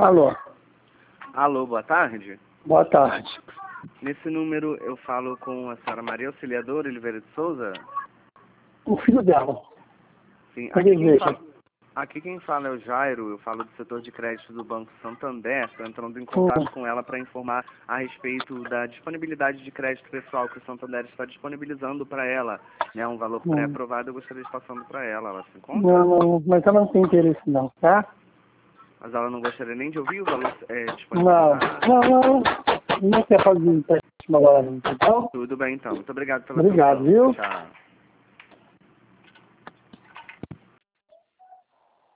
Alô. Alô, boa tarde. Boa tarde. Nesse número eu falo com a senhora Maria Auxiliadora Oliveira de Souza? O filho dela. Sim, Veja. aqui quem fala é o Jairo, eu falo do setor de crédito do Banco Santander. Estou entrando em contato com ela para informar a respeito da disponibilidade de crédito pessoal que o Santander está disponibilizando para ela. Né, um valor pré-aprovado, eu gostaria de estar passando para ela. Ela se encontra? Não, mas ela não tem interesse não, tá? Mas ela não gostaria nem de ouvir o valor disponibilizado? Não quer fazer empréstimo agora, então? Tudo bem, então. Muito obrigado pela Obrigado, atenção. viu? Tchau.